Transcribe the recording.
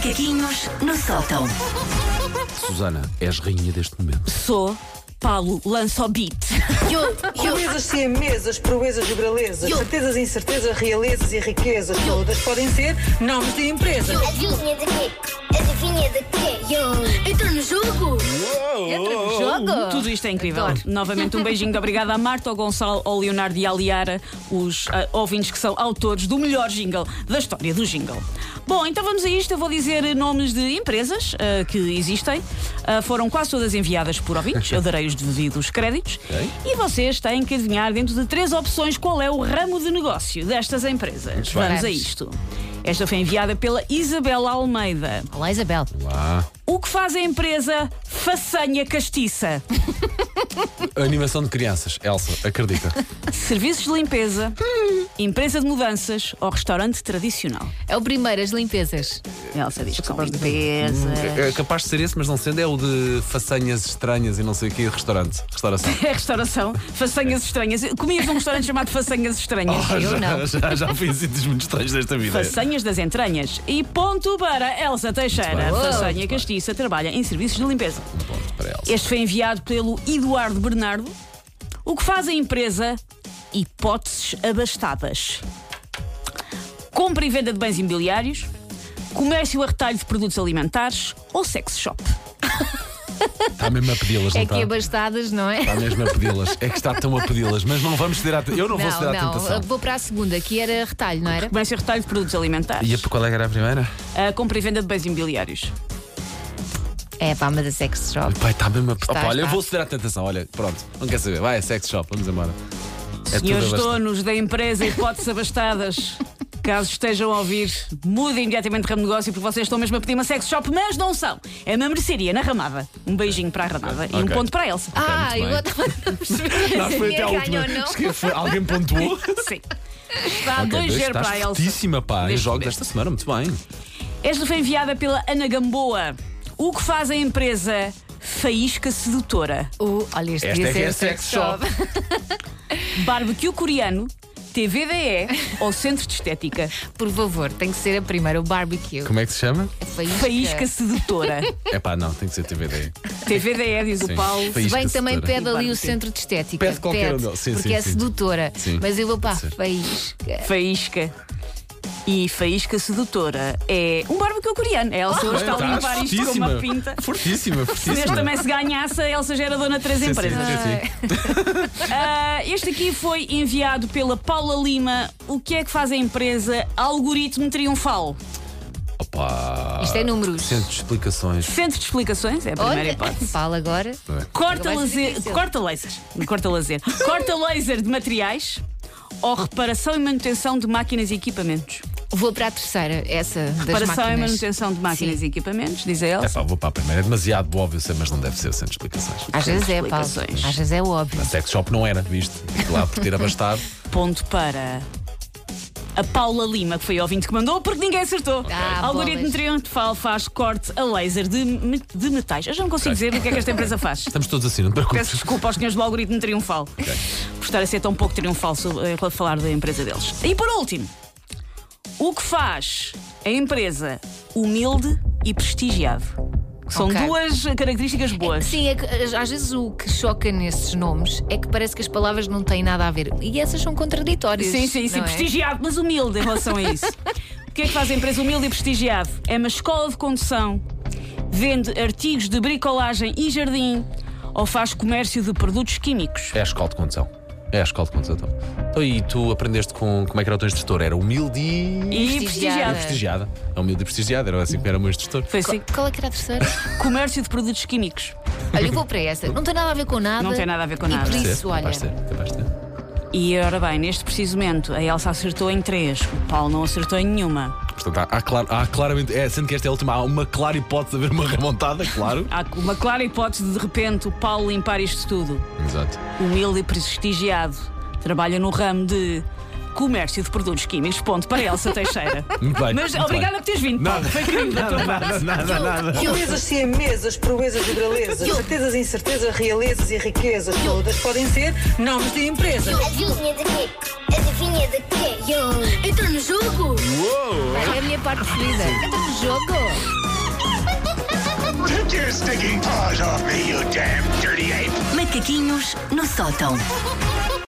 Macaquinhos no sótão. Susana, és rainha deste momento. Sou. Paulo, lança o beat. Proezas, siamesas, proezas e belezas, certezas, incertezas, realezas e riquezas, todas podem ser nomes de empresas. Adivinha de quê? Adivinha de quê? Entra no jogo! Entra no jogo? Tudo isto é incrível. Adoro. Novamente um beijinho de obrigada a Marta, ao Gonçalo, ao Leonardo e à Liara, os ouvintes que são autores do melhor jingle da história do jingle. Bom, então vamos a isto. Eu vou dizer nomes de empresas que existem. Foram quase todas enviadas por ouvintes. Eu darei os devidos créditos. Ok. E vocês têm que adivinhar dentro de 3 opções qual é o ramo de negócio destas empresas. bem. Vamos a isto. Esta foi enviada pela Isabela Almeida. Olá, Isabel. Lá. O que faz a empresa Façanha Castiça? Animação de crianças. Elsa, acredita. Serviços de limpeza, empresa de mudanças ou restaurante tradicional? É o primeiro, as limpezas. Elsa diz que são limpeza. É capaz de ser esse, mas não sendo. É o de façanhas estranhas e não sei o quê. Restauração. É restauração, façanhas estranhas. Comias num restaurante chamado Façanhas Estranhas. Eu não. Já fui em sítios muito estranhos desta vida. Façanhas das entranhas. E ponto para Elsa Teixeira. Muito bem. Façanha Castiça trabalha em serviços de limpeza. Ponto para Elsa. Este foi enviado pelo Eduardo Bernardo. O que faz a empresa Hipóteses Abastadas? Compra e venda de bens imobiliários, comércio a retalho de produtos alimentares ou sex shop? Está mesmo a pedi-las, não É está? que abastadas, não é? Está mesmo a pedi-las. É que está tão a pedi-las, mas não vamos ceder à Eu não vou ceder à tentação. Vou para a segunda, que era retalho, não era? Comércio a retalho de produtos alimentares, E qual é que era a primeira? compra e venda de bens imobiliários. É pá, mas a sex shop. Pai, está mesmo a Está, Opa, olha, eu está. vou ceder à tentação. Olha, pronto, não quer saber. Vai, é sex shop, vamos embora. É tudo Senhores abastado. donos da empresa Hipóteses Abastadas, caso estejam a ouvir, mudem imediatamente de ramo de negócio, porque vocês estão mesmo a pedir uma sex shop, mas não são. É uma mercearia na Ramada. Um beijinho para a Ramada e um Ok. ponto para a Elsa. Ah, muito eu bem. estava a perceber Não, se foi até a ganha última. ou não. Esquece, foi- Alguém pontuou. Sim. Está 2-0 para a Elsa. Fortíssima, pá. Em Neste jogos momento. desta semana, muito bem. Esta foi enviada pela Ana Gamboa. O que faz a empresa Faísca Sedutora? Olha, este Esta devia é que ser é sex shop. Barbecue coreano, TVDE ou centro de estética? Por favor, tem que ser a primeira, o barbecue. Como é que se chama? Faísca Sedutora. É pá, não, tem que ser TVD. TVDE, diz Sim. o Paulo. Se Faísca bem que também sedutora. pede ali o Barbecue. centro de estética. Pede qualquer um deles. Sim, porque sim, é sim. sedutora. Sim. Mas eu vou para a Pode ser. faísca. Faísca. E Faísca Sedutora é um barbecue coreano. A Elsa hoje está a limpar isto com uma pinta. Fortíssima, Se este fortíssima. também se ganhasse, a Elsa já era dona de 3 Sim, empresas. sim, sim. Este aqui foi enviado pela Paula Lima. O que é que faz a empresa Algoritmo Triunfal? Opa. Isto é números. Centro de explicações. Centro de explicações, é a primeira Olha, hipótese. fala agora. Corta Agora vai ser laser, difícil. corta laser, corta laser. Corta laser de materiais ou reparação e manutenção de máquinas e equipamentos? Vou para a terceira, essa das Reparação e máquinas. manutenção de máquinas Sim. e equipamentos, diz a É Elsa. pá, vou para a primeira. É demasiado óbvio, sei, mas não deve ser centro de explicações. Às vezes é, Paulo. Explicações. Às vezes é óbvio. A sex shop não era, viste? Lá por ter abastado. Ponto para a Paula Lima, que foi a ouvinte que mandou, porque ninguém acertou. Algoritmo bolas. Triunfal faz corte a laser de metais. Eu já não consigo dizer o que é que esta empresa faz. Estamos todos assim, não te Peço preocupes. desculpa aos senhores do Algoritmo Triunfal por estar a ser tão pouco triunfal a falar da empresa deles. E por último, o que faz a empresa humilde e prestigiado? São Ok. duas características boas. Sim, é que, às vezes o que choca nesses nomes é que parece que as palavras não têm nada a ver. E essas são contraditórias. Sim, sim, sim, não é? prestigiado, mas humilde em relação a isso. O que é que faz a empresa humilde e prestigiado? É uma escola de condução, vende artigos de bricolagem e jardim ou faz comércio de produtos químicos? É a escola de condução. É a escola de condução. Então, e tu aprendeste com. Como é que era o teu instrutor? Era humilde e. E Prestigiada. prestigiada. Prestigiada. É humilde e prestigiada. Era assim que era o meu instrutor. Foi assim. Qual é que era a terceira? Comércio de produtos químicos. Olha, eu vou para essa. Não tem nada a ver com nada. Não tem nada a ver com E nada. por Ser, isso, olha. capaz de ser, capaz de ser. E ora bem, neste preciso momento, a Elsa acertou em 3, o Paulo não acertou em nenhuma. Portanto, há claramente. Sendo que esta é a última, há uma clara hipótese de haver uma remontada, claro. Há uma clara hipótese de repente o Paulo limpar isto tudo. Exato. Humilde e prestigiado. Trabalha no ramo de comércio de produtos químicos. Ponto para Elsa Teixeira. Muito bem. Mas muito obrigada bem. por teres vindo, Paulo. Foi querido da tua parte. Nada. Proezas, siamesas, proezas e belezas, certezas, incertezas, realezas e riquezas, todas podem ser nomes de empresas. Adivinha de quê? Adivinha de quê? Entra no jogo! Uou! É a minha parte preferida. Entra no jogo! sticking paws off me, you damn dirty ape! Macaquinhos no sótão.